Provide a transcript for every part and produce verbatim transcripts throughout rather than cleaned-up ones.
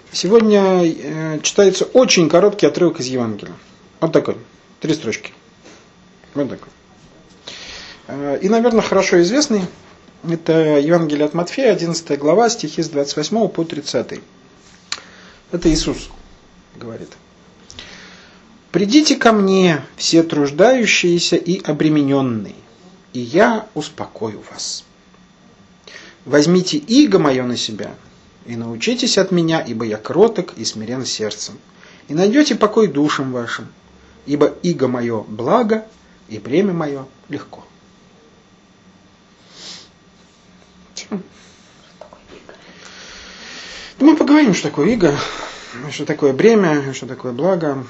Сегодня читается очень короткий отрывок из Евангелия. Вот такой, три строчки. Вот такой. И, наверное, хорошо известный. Это Евангелие от Матфея, одиннадцатая глава, стихи с двадцать восьмого по тридцатый. Это Иисус говорит. «Придите ко мне, все труждающиеся и обремененные, и я успокою вас. Возьмите иго мое на себя, и научитесь от меня, ибо я кроток и смирен сердцем, и найдете покой душам вашим, ибо иго мое благо, и бремя мое легко». Мы поговорим, что такое иго, что такое бремя, что такое благо.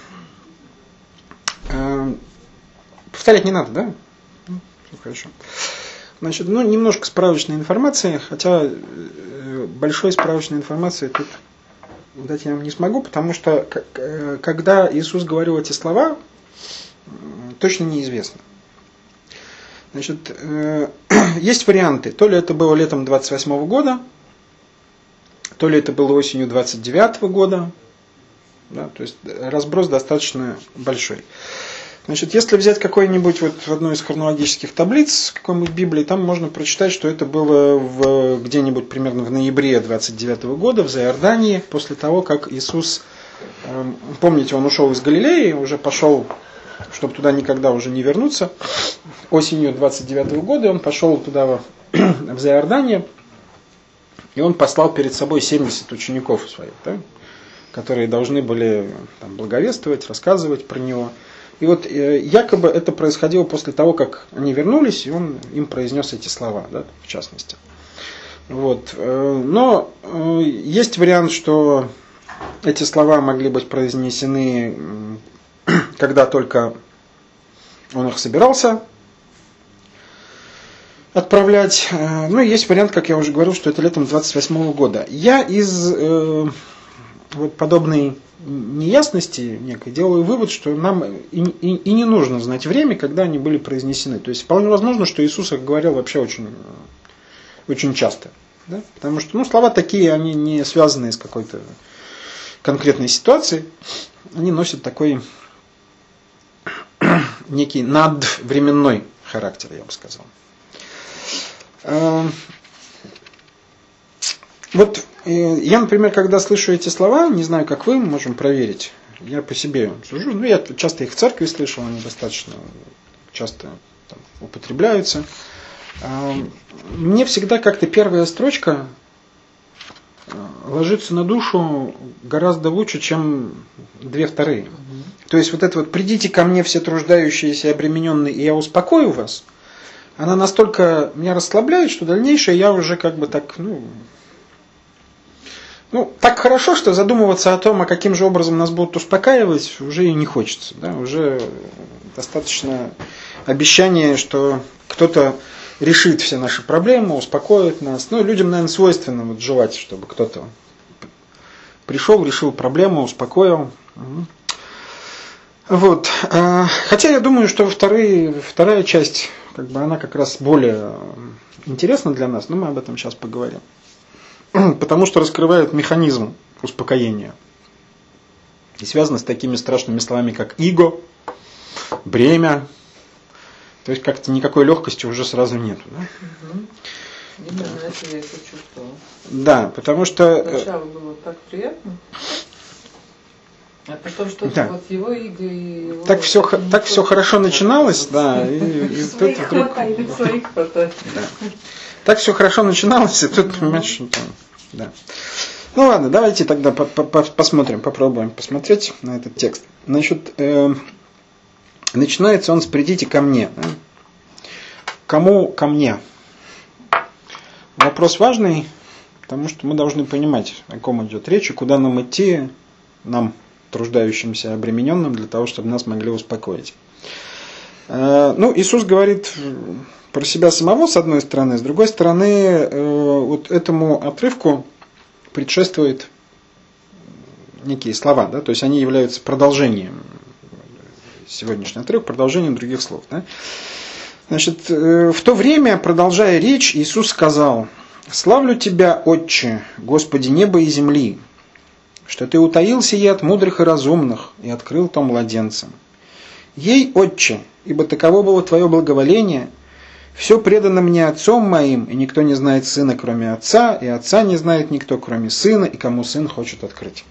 Повторять не надо, да? Все хорошо. Значит, ну, немножко справочной информации, хотя большой справочной информации тут дать я вам не смогу, потому что когда Иисус говорил эти слова, точно неизвестно. Значит, есть варианты. То ли это было летом двадцать восьмого года, то ли это было осенью двадцать девятого года. Да, то есть разброс достаточно большой. Значит, если взять какой-нибудь вот одну из хронологических таблиц какой-нибудь Библии, там можно прочитать, что это было в, где-нибудь примерно в ноябре двадцать девятого года в Заиордании, после того, как Иисус, помните, он ушел из Галилеи, уже пошел, чтобы туда никогда уже не вернуться, осенью двадцать девятого года он пошел туда в Заиордание, и он послал перед собой семьдесят учеников своих, да, которые должны были там благовествовать, рассказывать про него. И вот якобы это происходило после того, как они вернулись, и он им произнес эти слова, да, в частности. Вот. Но есть вариант, что эти слова могли быть произнесены, когда только он их собирался отправлять. Ну и есть вариант, как я уже говорил, что это летом двадцать восьмого года. Я из э, вот подобной неясности некой делаю вывод, что нам и, и, и не нужно знать время, когда они были произнесены. То есть вполне возможно, что Иисус их говорил вообще очень, очень часто. Да? Потому что ну, слова такие, они не связаны с какой-то конкретной ситуацией. Они носят такой некий надвременной характер, я бы сказал. Вот я, например, когда слышу эти слова, не знаю, как вы, можем проверить, я по себе сужу, ну, я часто их в церкви слышал, они достаточно часто там употребляются. Мне всегда как-то первая строчка ложится на душу гораздо лучше, чем две вторые. То есть вот это вот «придите ко мне все труждающиеся и обремененные, и я успокою вас», она настолько меня расслабляет, что дальнейшее я уже как бы так, ну, ну, так хорошо, что задумываться о том, а каким же образом нас будут успокаивать, уже и не хочется. Да? Уже достаточно обещания, что кто-то решит все наши проблемы, успокоит нас. Ну, людям, наверное, свойственно вот желать, чтобы кто-то пришел, решил проблему, успокоил. Вот. Хотя я думаю, что вторые, вторая часть, как бы, она как раз более интересна для нас, но мы об этом сейчас поговорим. Потому что раскрывает механизм успокоения. И связано с такими страшными словами, как иго, бремя. То есть как-то никакой легкости уже сразу нету. Да? Угу. Именно это я это чувствовала. Да, потому что... Сначала было так приятно, а потом что-то да. Вот его иго и его... Так все, так все хорошо начиналось, да. И, и своих тут вдруг... хватает, своих хватает. Да. Так все хорошо начиналось, и тут, понимаешь, что там... Да. Ну ладно, давайте тогда посмотрим, попробуем посмотреть на этот текст. Значит, э, начинается он с «придите ко мне». Да? Кому ко мне? Вопрос важный, потому что мы должны понимать, о ком идет речь, и куда нам идти, нам, труждающимся, обремененным, для того, чтобы нас могли успокоить. Э, ну, Иисус говорит про себя самого, с одной стороны, с другой стороны, э, вот этому отрывку предшествуют некие слова, да, то есть они являются продолжением, сегодняшний отрывок, продолжением других слов. Да. Значит, э, в то время, продолжая речь, Иисус сказал: «Славлю Тебя, Отче, Господи неба и земли, что ты утаил сие от мудрых и разумных и открыл то младенцам. Ей, Отче, ибо таково было твое благоволение, все предано мне отцом моим, и никто не знает сына, кроме отца, и отца не знает никто, кроме сына, и кому сын хочет открыть.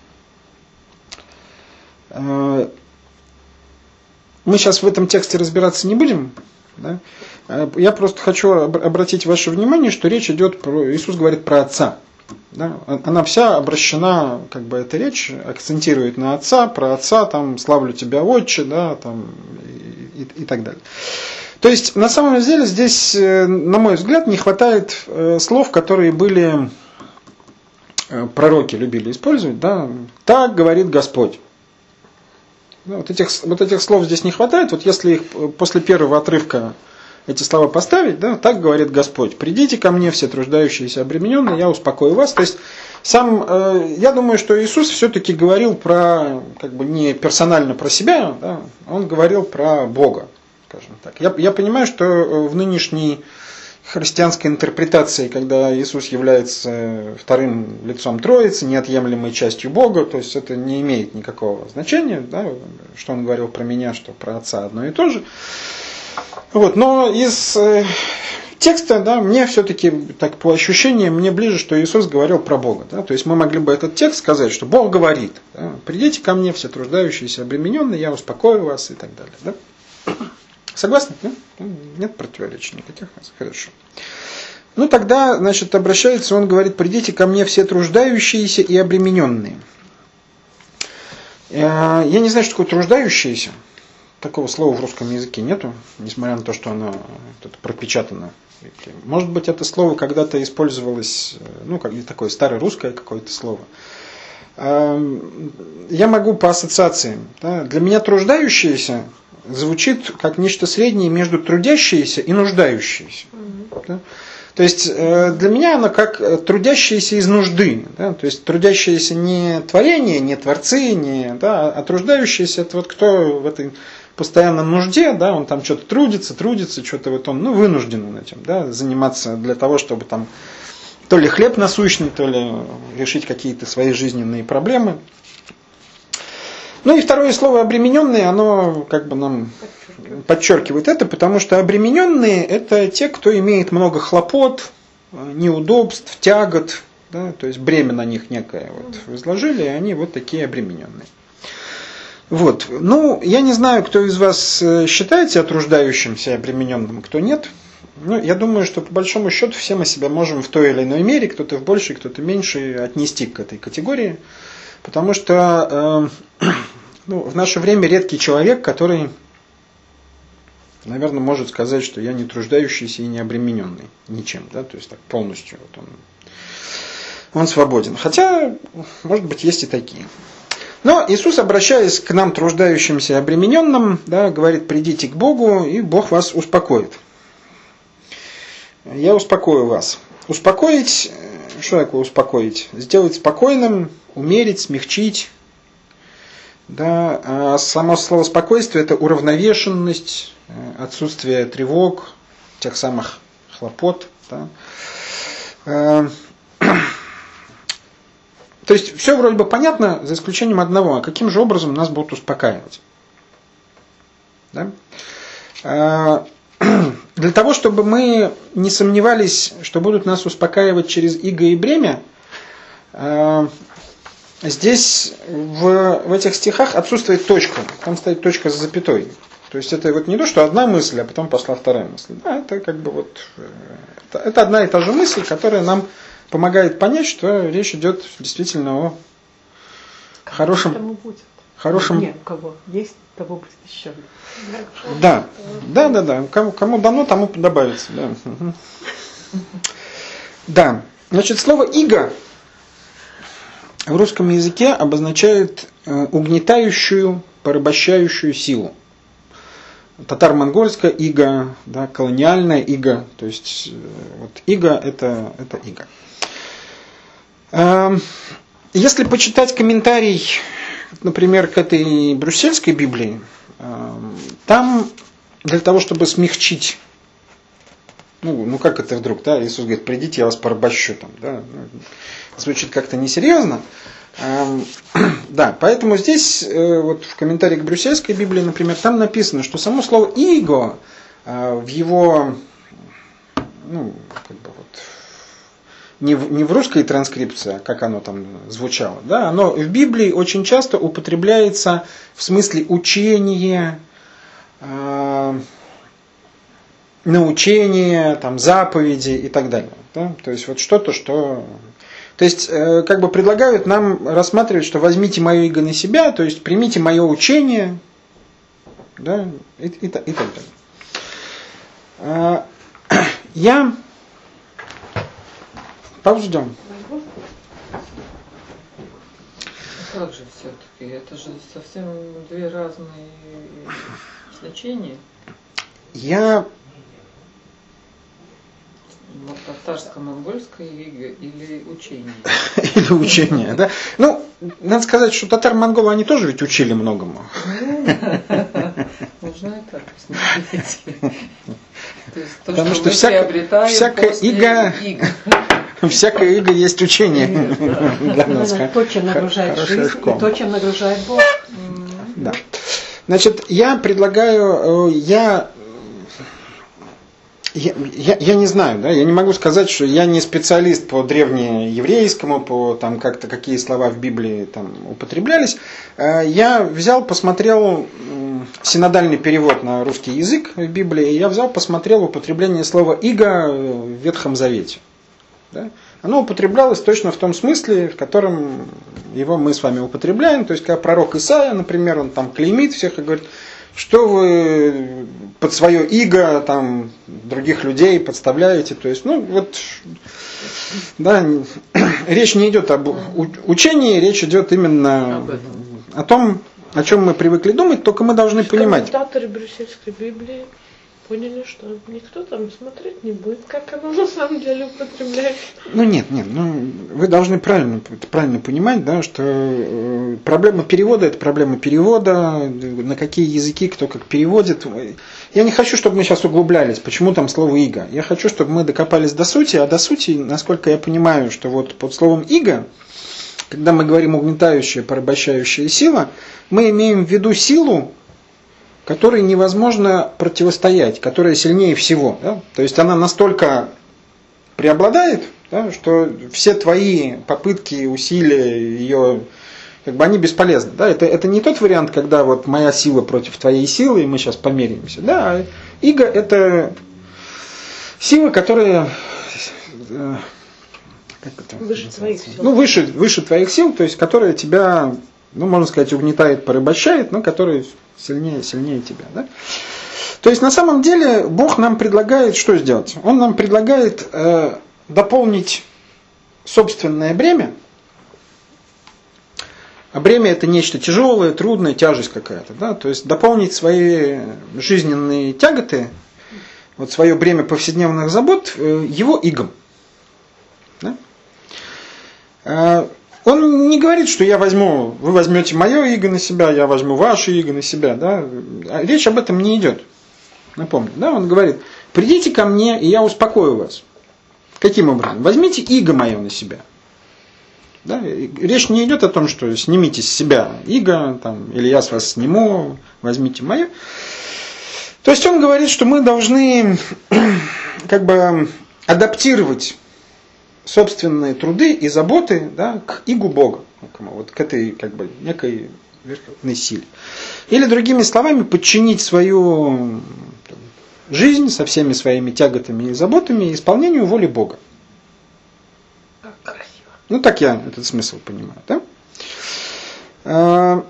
Мы сейчас в этом тексте разбираться не будем. Да? Я просто хочу обратить ваше внимание, что речь идет про... Иисус говорит про отца. Да? Она вся обращена, как бы эта речь акцентирует на отца, про отца, там, славлю тебя, Отче, да, там, и, и, и так далее. То есть, на самом деле, здесь, на мой взгляд, не хватает слов, которые были, пророки любили использовать. Да? Так говорит Господь. Вот этих, вот этих слов здесь не хватает. Вот если их после первого отрывка эти слова поставить, да, так говорит Господь: придите ко мне, все труждающиеся и обремененные, я успокою вас. То есть, сам, э, я думаю, что Иисус все-таки говорил про, как бы не персонально про себя, да, он говорил про Бога, скажем так. Я, я понимаю, что в нынешней христианской интерпретации, когда Иисус является вторым лицом Троицы, неотъемлемой частью Бога, то есть это не имеет никакого значения, да, что он говорил про меня, что про Отца одно и то же. Вот, но из э, текста, да, мне все-таки, так по ощущениям, мне ближе, что Иисус говорил про Бога. Да, то есть мы могли бы этот текст сказать, что Бог говорит: да, придите ко мне, все труждающиеся, обремененные, я успокою вас и так далее. Да? Согласны? Да? Нет противоречий никаких. Хорошо. Ну тогда, значит, обращается, он говорит: придите ко мне все труждающиеся и обремененные. Я не знаю, что такое труждающиеся. Такого слова в русском языке нету, несмотря на то, что оно это пропечатано. Может быть, это слово когда-то использовалось, ну, как такое старорусское какое-то слово. Я могу по ассоциациям. Да, для меня труждающиеся звучит как нечто среднее между трудящиеся и нуждающиеся. Mm-hmm. Да? То есть для меня оно как трудящиеся из нужды. Да? То есть трудящиеся не творение, не творцы, не, да, а труждающиеся это вот кто в этой постоянном нужде, да, он там что-то трудится, трудится, что-то вот он, ну, вынужден он этим, да, заниматься для того, чтобы там то ли хлеб насущный, то ли решить какие-то свои жизненные проблемы. Ну и второе слово обремененные, оно как бы нам подчеркивает, подчеркивает это, потому что обремененные это те, кто имеет много хлопот, неудобств, тягот, да, то есть бремя на них некое вот возложили, и они вот такие обремененные. Вот. Ну, я не знаю, кто из вас считает себя труждающимся и обремененным, кто нет. Ну, я думаю, что по большому счету все мы себя можем в той или иной мере, кто-то в большей, кто-то меньшей, отнести к этой категории. Потому что э, ну, в наше время редкий человек, который, наверное, может сказать, что я не труждающийся и не обремененный ничем. Да? То есть так полностью вот он, он свободен. Хотя, может быть, есть и такие. Но Иисус, обращаясь к нам, труждающимся и обремененным, да, говорит: придите к Богу, и Бог вас успокоит. Я успокою вас. Успокоить, что такое успокоить? Сделать спокойным, умерить, смягчить. Да, а само слово спокойствие это уравновешенность, отсутствие тревог, тех самых хлопот. Да. То есть все вроде бы понятно, за исключением одного: а каким же образом нас будут успокаивать? Да? Для того, чтобы мы не сомневались, что будут нас успокаивать через иго и бремя, здесь в, в этих стихах отсутствует точка. Там стоит точка с запятой. То есть это вот не то, что одна мысль, а потом пошла вторая мысль. Да, это как бы вот это, это одна и та же мысль, которая нам помогает понять, что речь идет действительно о хорошем... Кому будет? Хорошем... Нет, у кого есть, того будет еще. Да, да, да, да. Кому, кому дано, тому добавится. Да. Угу. Да. Значит, слово иго в русском языке обозначает угнетающую, порабощающую силу. Татаро-монгольская иго, да, колониальная иго. То есть вот иго это, это иго. Если почитать комментарий, например, к этой брюссельской Библии, там для того, чтобы смягчить, ну, ну как это вдруг, да, Иисус говорит: придите, я вас порабощу, там, да, звучит как-то несерьезно, Да, поэтому здесь, вот в комментарии к Брюссельской Библии, например, там написано, что само слово «иго» в его, ну, как бы вот, не в, не в русской транскрипции, как оно там звучало, да, оно в Библии очень часто употребляется в смысле учения, э, научения, там, заповеди и так далее. Да? То есть вот что-то, что... То есть, э, как бы предлагают нам рассматривать, что возьмите мое иго на себя, то есть примите мое учение, да, и, и, и так далее. Э, я... Паузу ждем. Как же все-таки? Это же совсем две разные значения. Я... Татарско-монгольское иго или учение? Или учение, да? Ну, надо сказать, что татар-монголы, они тоже ведь учили многому. Можно и так посмотреть. Потому что всякое иго... Всякое иго есть учение для нас. То, чем нагружает жизнь, и то, чем нагружает Бог. Да. Значит, я предлагаю, я, я, я, я не знаю, да, я не могу сказать, что я не специалист по древнееврейскому, по там как-то какие слова в Библии там употреблялись. Я взял, посмотрел синодальный перевод на русский язык в Библии, и я взял, посмотрел употребление слова «иго» в Ветхом Завете. Да? Оно употреблялось точно в том смысле, в котором его мы с вами употребляем. То есть, когда пророк Исаия, например, он там клеймит всех и говорит, что вы под свое иго там, других людей подставляете. То есть, ну вот, да, речь не идет об учении, речь идет именно о том, о чем мы привыкли думать, только мы должны понимать. Комментаторы Брюссельской Библии поняли, что никто там смотреть не будет, как оно на самом деле употребляется. Ну нет, нет, ну вы должны правильно, правильно понимать, да, что э, проблема перевода это проблема перевода, на какие языки кто как переводит. Я не хочу, чтобы мы сейчас углублялись, почему там слово иго. Я хочу, чтобы мы докопались до сути, а до сути, насколько я понимаю, что вот под словом иго, когда мы говорим угнетающая, порабощающая сила, мы имеем в виду силу, которой невозможно противостоять, которая сильнее всего. Да? То есть она настолько преобладает, да, что все твои попытки, усилия ее, как бы они бесполезны. Да? Это, это не тот вариант, когда вот моя сила против твоей силы, и мы сейчас померимся. Да? А иго это сила, которая как это выше твоих сил. Ну, выше, выше твоих сил, то есть которая тебя, ну, можно сказать, угнетает, порабощает, но которая сильнее, сильнее тебя. Да? То есть на самом деле Бог нам предлагает что сделать? Он нам предлагает э, дополнить собственное бремя. А бремя это нечто тяжелое, трудное, тяжесть какая-то. Да? То есть дополнить свои жизненные тяготы, вот свое бремя повседневных забот, э, его игом. Да? Э, Он не говорит, что я возьму, вы возьмете мое иго на себя, я возьму ваше иго на себя. Да? Речь об этом не идет. Напомню. Да? Он говорит, придите ко мне, и я успокою вас. Каким образом? Возьмите иго мое на себя. Да? Речь не идет о том, что снимите с себя иго, там, или я с вас сниму, возьмите мое. То есть он говорит, что мы должны как бы адаптировать собственные труды и заботы, да, к игу Бога, вот к этой как бы некой верховной силе. Или другими словами, подчинить свою там, жизнь со всеми своими тяготами и заботами исполнению воли Бога. Как красиво. Ну так я этот смысл понимаю, да?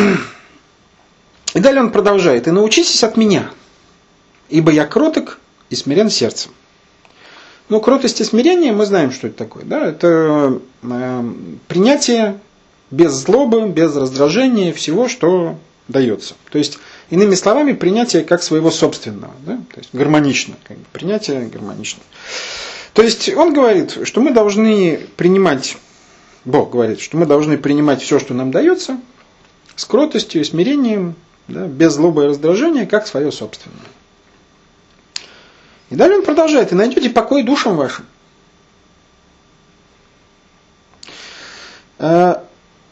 И далее он продолжает. И научитесь от меня, ибо я кроток и смирен сердцем. Ну, кротость и смирение, мы знаем, что это такое. Да? Это э, принятие без злобы, без раздражения всего, что дается. То есть, иными словами, принятие как своего собственного. Да? То есть, гармонично. Как бы, принятие гармонично. То есть, он говорит, что мы должны принимать, Бог говорит, что мы должны принимать все, что нам дается, с кротостью и смирением, да, без злобы и раздражения, как свое собственное. И далее он продолжает. И найдете покой душам вашим.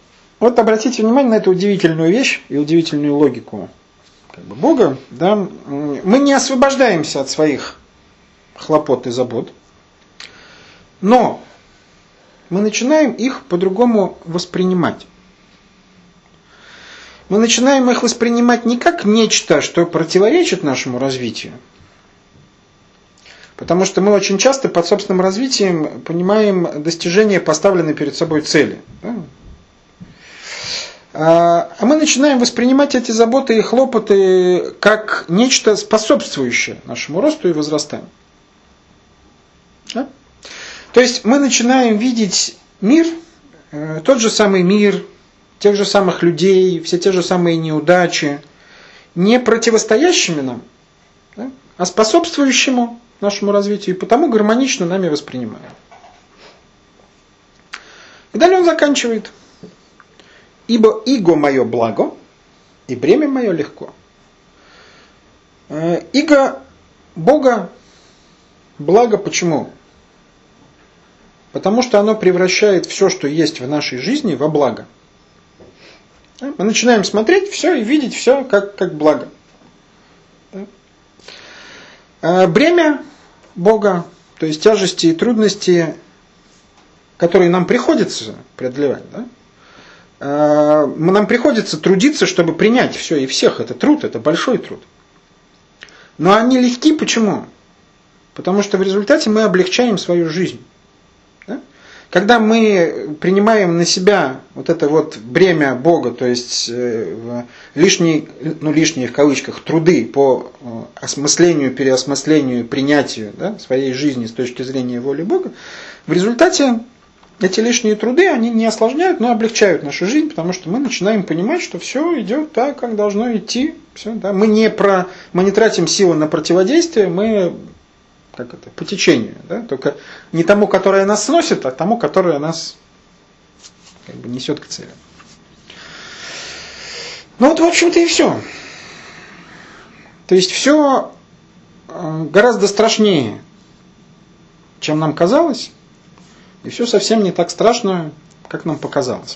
Вот обратите внимание на эту удивительную вещь и удивительную логику как бы, Бога. Да? Мы не освобождаемся от своих хлопот и забот, но мы начинаем их по-другому воспринимать. Мы начинаем их воспринимать не как нечто, что противоречит нашему развитию. Потому что мы очень часто под собственным развитием понимаем достижение поставленной перед собой цели. Да? А мы начинаем воспринимать эти заботы и хлопоты как нечто способствующее нашему росту и возрастанию. Да? То есть мы начинаем видеть мир, тот же самый мир, тех же самых людей, все те же самые неудачи, не противостоящими нам, да, а способствующему нашему развитию, и потому гармонично нами воспринимаем. И далее он заканчивает. Ибо иго мое благо, и бремя мое легко. Иго Бога благо почему? Потому что оно превращает все, что есть в нашей жизни, во благо. Мы начинаем смотреть все и видеть все как, как благо. Бремя Бога, то есть тяжести и трудности, которые нам приходится преодолевать, да? Нам приходится трудиться, чтобы принять все и всех. Это труд, это большой труд. Но они легки почему? Потому что в результате мы облегчаем свою жизнь. Когда мы принимаем на себя вот это вот бремя Бога, то есть лишние, ну лишние в кавычках, труды по осмыслению, переосмыслению, принятию, да, своей жизни с точки зрения воли Бога, в результате эти лишние труды, они не осложняют, но облегчают нашу жизнь, потому что мы начинаем понимать, что все идет так, как должно идти. Все, да. Мы, не про, мы не тратим силы на противодействие, мы... Как это? По течению. Да? Только не тому, которое нас сносит, а тому, которое нас как бы, несет к цели. Ну вот, в общем-то, и все. То есть все гораздо страшнее, чем нам казалось, и все совсем не так страшно, как нам показалось.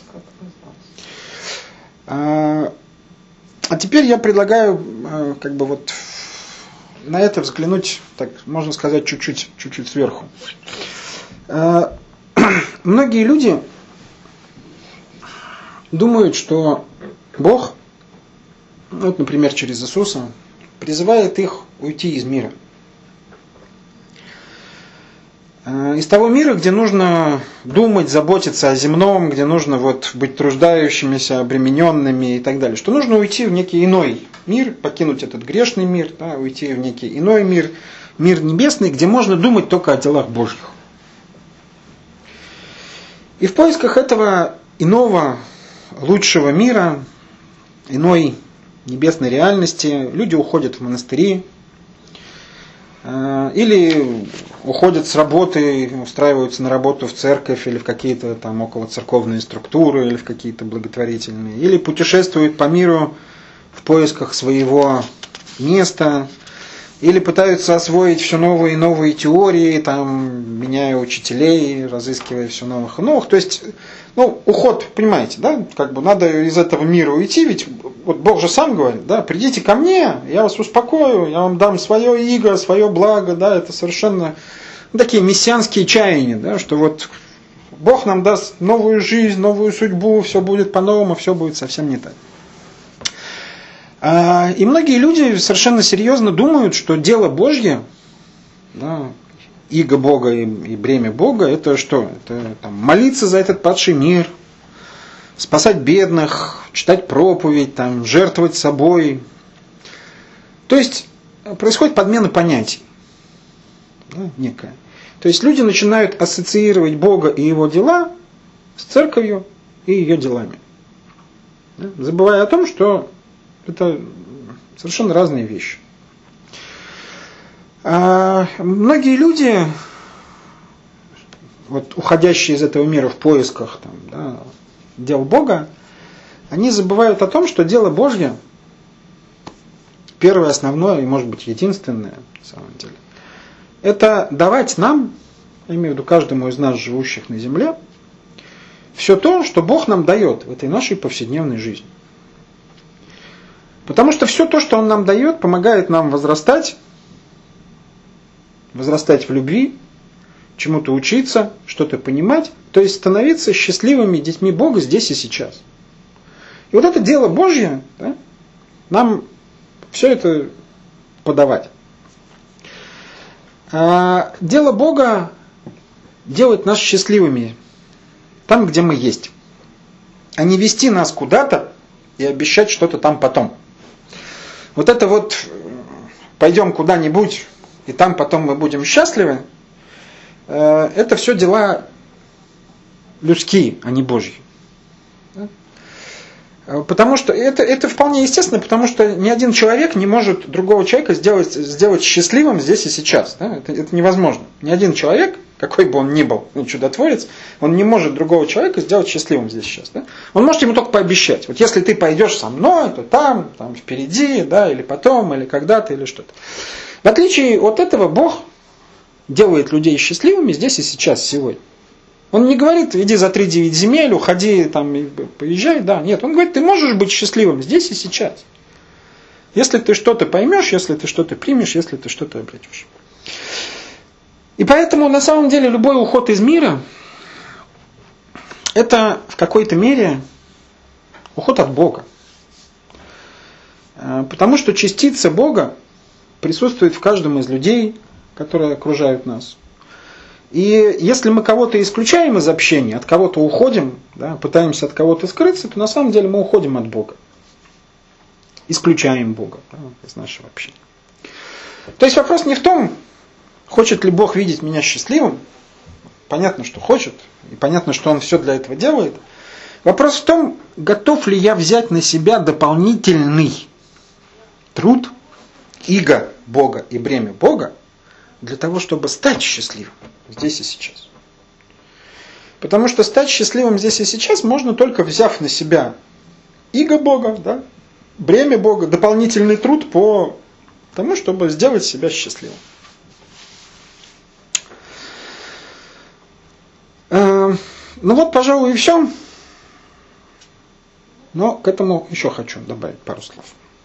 А теперь я предлагаю как бы вот на это взглянуть, так можно сказать, чуть-чуть, чуть-чуть сверху. Многие люди думают, что Бог, вот, например, через Иисуса, призывает их уйти из мира. Из того мира, где нужно думать, заботиться о земном, где нужно вот быть труждающимися, обремененными и так далее. Что нужно уйти в некий иной мир, покинуть этот грешный мир, да, уйти в некий иной мир, мир небесный, где можно думать только о делах Божьих. И в поисках этого иного, лучшего мира, иной небесной реальности, люди уходят в монастыри, или уходят с работы, устраиваются на работу в церковь или в какие-то там околоцерковные структуры, или в какие-то благотворительные, или путешествуют по миру в поисках своего места, или пытаются освоить все новые и новые теории, там, меняя учителей, разыскивая все новых и новых. То есть, ну, уход, понимаете, да, как бы надо из этого мира уйти, ведь вот Бог же сам говорит, да, придите ко мне, я вас успокою, я вам дам свое иго, свое благо, да, это совершенно ну, такие мессианские чаяния, да, что вот Бог нам даст новую жизнь, новую судьбу, все будет по-новому, все будет совсем не так. И многие люди совершенно серьезно думают, что дело Божье, да, иго Бога и, и бремя Бога, это что? Это там, молиться за этот падший мир, спасать бедных, читать проповедь, там, жертвовать собой. То есть происходит подмена понятий. Да, некая. То есть люди начинают ассоциировать Бога и его дела с церковью и ее делами. Да, забывая о том, что это совершенно разные вещи. А многие люди, вот, уходящие из этого мира в поисках там, да, дел Бога, они забывают о том, что дело Божье, первое, основное и, может быть, единственное, на самом деле, это давать нам, я имею в виду каждому из нас, живущих на земле, все то, что Бог нам дает в этой нашей повседневной жизни. Потому что все то, что Он нам дает, помогает нам возрастать, возрастать в любви, чему-то учиться, что-то понимать, то есть становиться счастливыми детьми Бога здесь и сейчас. И вот это дело Божье, да, нам все это подавать. А дело Бога делать нас счастливыми там, где мы есть, а не вести нас куда-то и обещать что-то там потом. Вот это вот пойдем куда-нибудь, и там потом мы будем счастливы, это все дела людские, а не Божьи. Потому что это, это вполне естественно, потому что ни один человек не может другого человека сделать, сделать счастливым здесь и сейчас. Да? Это, это невозможно. Ни один человек, какой бы он ни был, ну, чудотворец, он не может другого человека сделать счастливым здесь и сейчас. Да? Он может ему только пообещать. Вот если ты пойдешь со мной, то там, там впереди, да, или потом, или когда-то, или что-то. В отличие от этого, Бог делает людей счастливыми здесь и сейчас, сегодня. Он не говорит, иди за три девять земель, уходи, там, и поезжай, да, нет. Он говорит, ты можешь быть счастливым здесь и сейчас. Если ты что-то поймешь, если ты что-то примешь, если ты что-то обретешь. И поэтому, на самом деле, любой уход из мира, это в какой-то мере уход от Бога. Потому что частица Бога присутствует в каждом из людей, которые окружают нас. И если мы кого-то исключаем из общения, от кого-то уходим, да, пытаемся от кого-то скрыться, то на самом деле мы уходим от Бога. Исключаем Бога, да, из нашего общения. То есть вопрос не в том, хочет ли Бог видеть меня счастливым. Понятно, что хочет, и понятно, что Он все для этого делает. Вопрос в том, готов ли я взять на себя дополнительный труд, иго Бога и бремя Бога, для того, чтобы стать счастливым здесь и сейчас. Потому что стать счастливым здесь и сейчас можно только взяв на себя иго Бога, да, бремя Бога, дополнительный труд по тому, чтобы сделать себя счастливым. Э, ну вот, пожалуй, и все. Но к этому еще хочу добавить пару слов.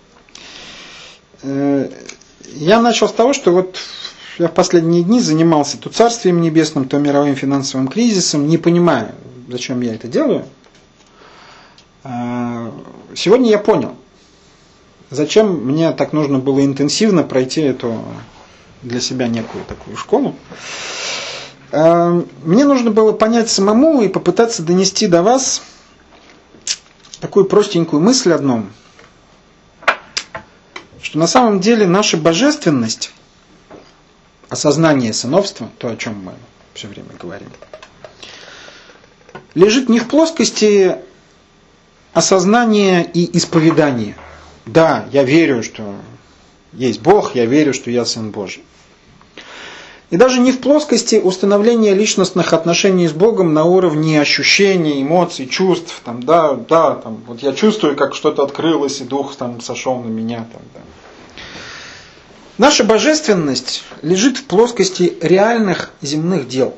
Э, я начал с того, что вот я в последние дни занимался то Царствием Небесным, то мировым финансовым кризисом, не понимая, зачем я это делаю. Сегодня я понял, зачем мне так нужно было интенсивно пройти эту для себя некую такую школу. Мне нужно было понять самому и попытаться донести до вас такую простенькую мысль одну, что на самом деле наша божественность, осознание сыновства, то, о чем мы все время говорим, лежит не в плоскости осознания и исповедания. Да, я верю, что есть Бог, я верю, что я Сын Божий. И даже не в плоскости установления личностных отношений с Богом на уровне ощущений, эмоций, чувств. Там, да, да, там, вот я чувствую, как что-то открылось, и Дух там, сошел на меня. Там, да. Наша божественность лежит в плоскости реальных земных дел.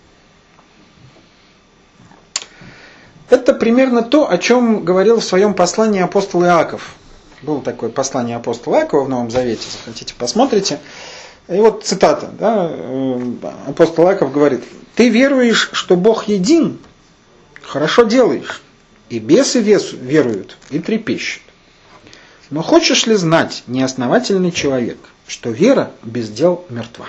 Это примерно то, о чем говорил в своем послании апостол Иаков. Было такое послание апостола Иакова в Новом Завете, захотите, посмотрите. И вот цитата. Да, апостол Иаков говорит: «Ты веруешь, что Бог един, хорошо делаешь, и бесы веруют, и трепещут. Но хочешь ли знать, неосновательный человек, что вера без дел мертва?»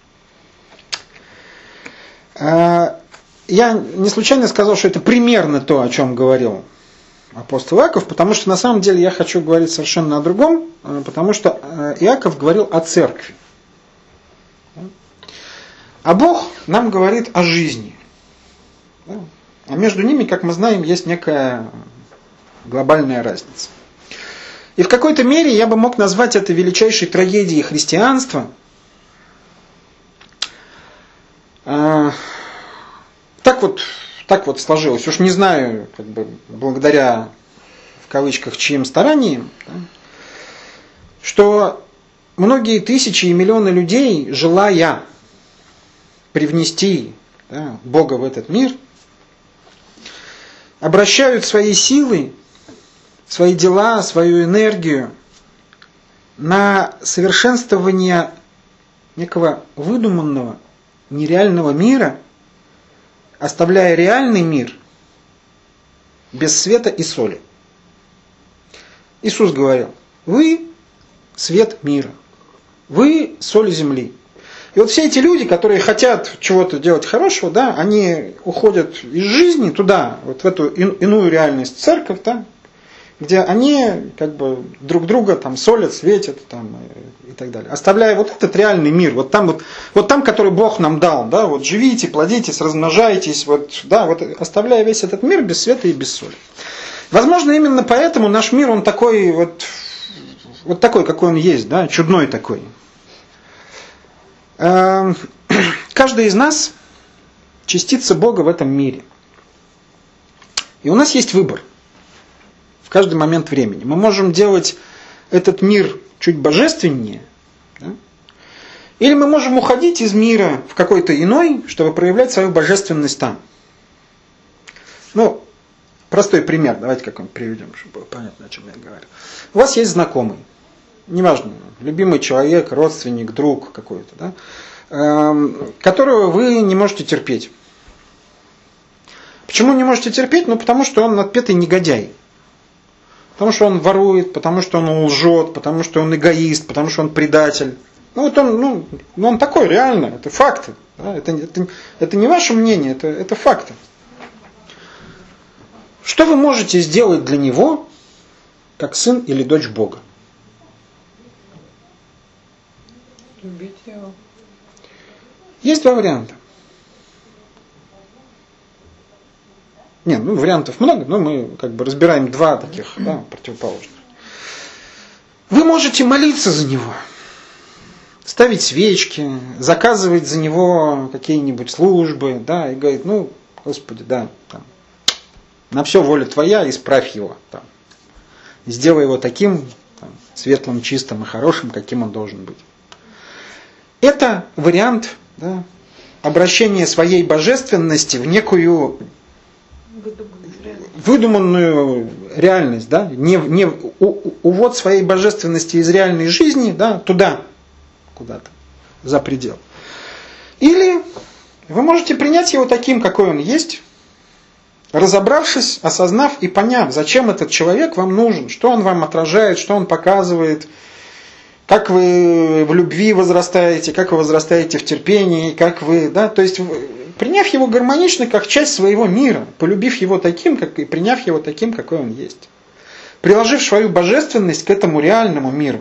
Я не случайно сказал, что это примерно то, о чем говорил апостол Иаков, потому что на самом деле я хочу говорить совершенно о другом, потому что Иаков говорил о церкви. А Бог нам говорит о жизни. А между ними, как мы знаем, есть некая глобальная разница. И в какой-то мере я бы мог назвать это величайшей трагедией христианства. Так вот, так вот сложилось. Уж не знаю, как бы, благодаря, в кавычках, чьим стараниям, да, что многие тысячи и миллионы людей, желая привнести, да, Бога в этот мир, обращают свои силы, свои дела, свою энергию на совершенствование некого выдуманного, нереального мира, оставляя реальный мир без света и соли. Иисус говорил: вы свет мира, вы соль земли. И вот все эти люди, которые хотят чего-то делать хорошего, да, они уходят из жизни туда, вот в эту иную реальность, церковь, да, где они как бы друг друга там солят, светят там, и так далее. Оставляя вот этот реальный мир, вот там, вот, вот там, который Бог нам дал, да, вот живите, плодитесь, размножайтесь, вот, да, вот оставляя весь этот мир без света и без соли. Возможно, именно поэтому наш мир, он такой вот, вот такой, какой он есть, да, чудной такой. Каждый из нас частица Бога в этом мире. И у нас есть выбор в каждый момент времени. Мы можем делать этот мир чуть божественнее, да? Или мы можем уходить из мира в какой-то иной, чтобы проявлять свою божественность там. Ну, простой пример, давайте какой-нибудь приведем, чтобы было понятно, о чем я говорю. У вас есть знакомый, неважно, любимый человек, родственник, друг какой-то, да, э, которого вы не можете терпеть. Почему не можете терпеть? Ну, потому что он отпетый негодяй. Потому что он ворует, потому что он лжет, потому что он эгоист, потому что он предатель. Ну, вот он, ну, он такой, реально, это факты. Да? Это, это, это не ваше мнение, это, это факты. Что вы можете сделать для него, как сын или дочь Бога? Любить его. Есть два варианта. Нет, ну вариантов много, но мы как бы разбираем два таких, да, противоположных. Вы можете молиться за него, ставить свечки, заказывать за него какие-нибудь службы, да, и говорить: ну, Господи, да, там, на все воля Твоя, исправь его, там, сделай его таким там, светлым, чистым и хорошим, каким он должен быть. Это вариант, да, обращения своей божественности в некую выдуманную реальность, да, не, не у, увод своей божественности из реальной жизни, да, туда, куда-то, за предел. Или вы можете принять его таким, какой он есть, разобравшись, осознав и поняв, зачем этот человек вам нужен, что он вам отражает, что он показывает, как вы в любви возрастаете, как вы возрастаете в терпении, как вы, да, то есть приняв его гармонично как часть своего мира, полюбив его таким, как и приняв его таким, какой он есть, приложив свою божественность к этому реальному миру.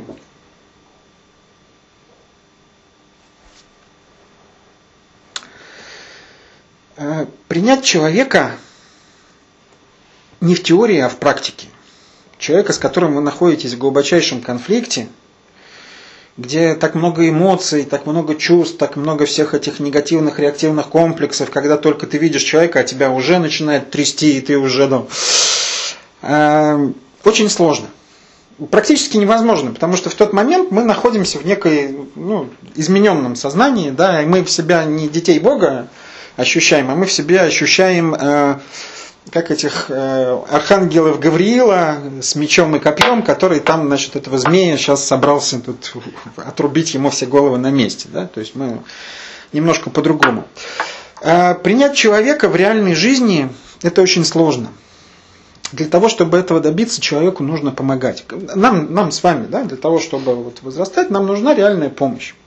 Принять человека не в теории, а в практике. Человека, с которым вы находитесь в глубочайшем конфликте, где так много эмоций, так много чувств, так много всех этих негативных реактивных комплексов, когда только ты видишь человека, а тебя уже начинает трясти, и ты уже... Ну, э, очень сложно. Практически невозможно, потому что в тот момент мы находимся в некой, ну, измененном сознании, да, и мы в себя не детей Бога ощущаем, а мы в себе ощущаем... Э, как этих э, архангелов Гавриила с мечом и копьем, который там, значит, этого змея сейчас собрался тут отрубить ему все головы на месте. Да? То есть мы немножко по-другому. Э, принять человека в реальной жизни – это очень сложно. Для того, чтобы этого добиться, человеку нужно помогать. Нам, нам с вами, да, для того, чтобы вот возрастать, нам нужна реальная помощь.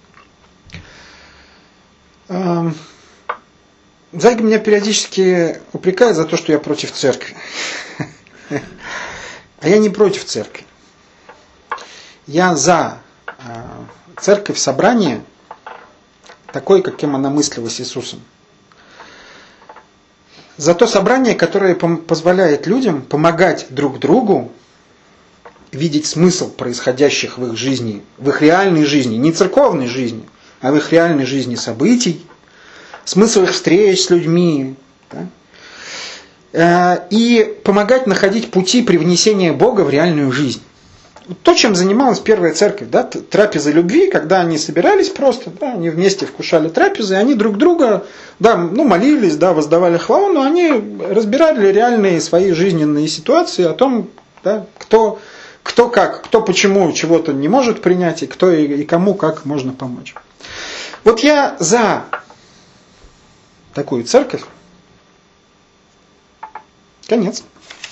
Э, Зайга меня периодически упрекает за то, что я против церкви. А я не против церкви. Я за церковь, собрание, такой, каким она мыслилась Иисусом. За то собрание, которое позволяет людям помогать друг другу видеть смысл происходящих в их жизни, в их реальной жизни, не церковной жизни, а в их реальной жизни событий, смысл их встреч с людьми, да? И помогать находить пути привнесения Бога в реальную жизнь. то, чем занималась первая церковь, да, трапеза любви, когда они собирались просто, да, они вместе вкушали трапезы, они друг друга, да, ну, молились, да, воздавали хвалу, но они разбирали реальные свои жизненные ситуации о том, да, кто, кто как, кто почему чего-то не может принять, и кто и, и кому как можно помочь. Вот я за такую церковь. Конец.